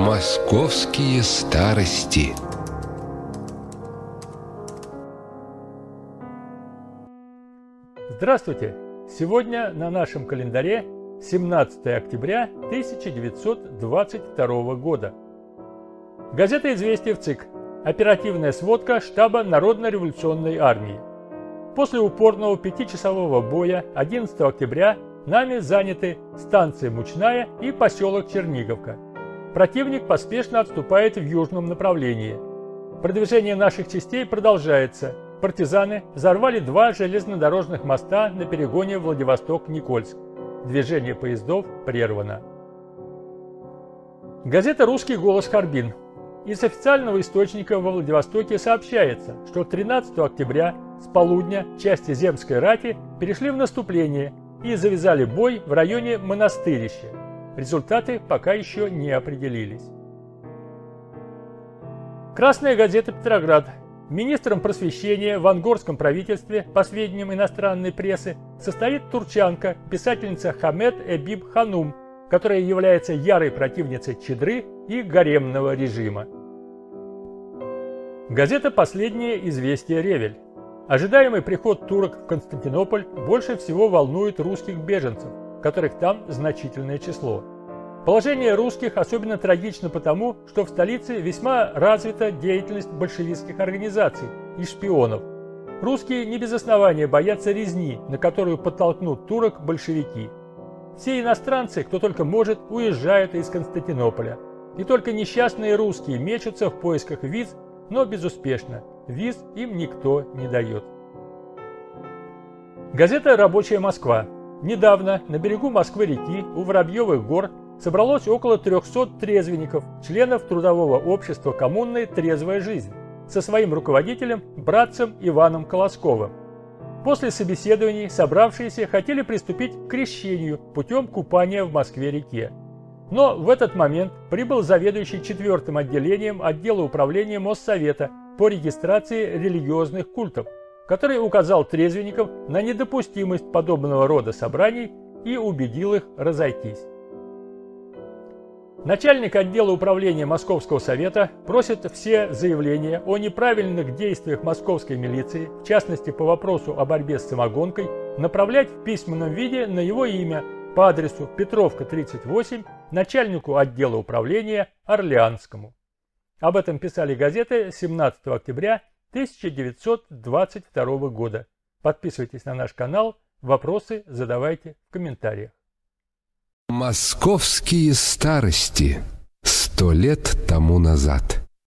Московские старости. Здравствуйте! Сегодня на нашем календаре 17 октября 1922 года. Газета «Известия» в ЦИК. Оперативная сводка штаба Народно-революционной армии. После упорного 5-часового боя 11 октября нами заняты станция Мучная и поселок Черниговка. Противник поспешно отступает в южном направлении. Продвижение наших частей продолжается. Партизаны взорвали 2 железнодорожных моста на перегоне Владивосток-Никольск. Движение поездов прервано. Газета «Русский голос» Харбин. Из официального источника во Владивостоке сообщается, что 13 октября с полудня части земской рати перешли в наступление и завязали бой в районе Монастырища. Результаты пока еще не определились. Красная газета «Петроград». Министром просвещения в ангорском правительстве, по сведениям иностранной прессы, состоит турчанка, писательница Хамед Эбиб Ханум, которая является ярой противницей чадры и гаремного режима. Газета «Последнее известие Ревель». Ожидаемый приход турок в Константинополь больше всего волнует русских беженцев, которых там значительное число. Положение русских особенно трагично потому, что в столице весьма развита деятельность большевистских организаций и шпионов. Русские не без основания боятся резни, на которую подтолкнут турок большевики. Все иностранцы, кто только может, уезжают из Константинополя. И только несчастные русские мечутся в поисках виз, но безуспешно. Виз им никто не дает. Газета «Рабочая Москва». Недавно на берегу Москвы-реки у Воробьевых гор собралось около 300 трезвенников, членов трудового общества коммуны «Трезвая жизнь», со своим руководителем, братцем Иваном Колосковым. После собеседований собравшиеся хотели приступить к крещению путем купания в Москве-реке. Но в этот момент прибыл заведующий 4-м отделением отдела управления Моссовета по регистрации религиозных культов, который указал трезвенникам на недопустимость подобного рода собраний и убедил их разойтись. Начальник отдела управления Московского совета просит все заявления о неправильных действиях московской милиции, в частности по вопросу о борьбе с самогонкой, направлять в письменном виде на его имя по адресу Петровка, 38, начальнику отдела управления Орлеанскому. Об этом писали газеты 17 октября 1922 года. Подписывайтесь на наш канал, вопросы задавайте в комментариях. Московские старости. 100 лет тому назад.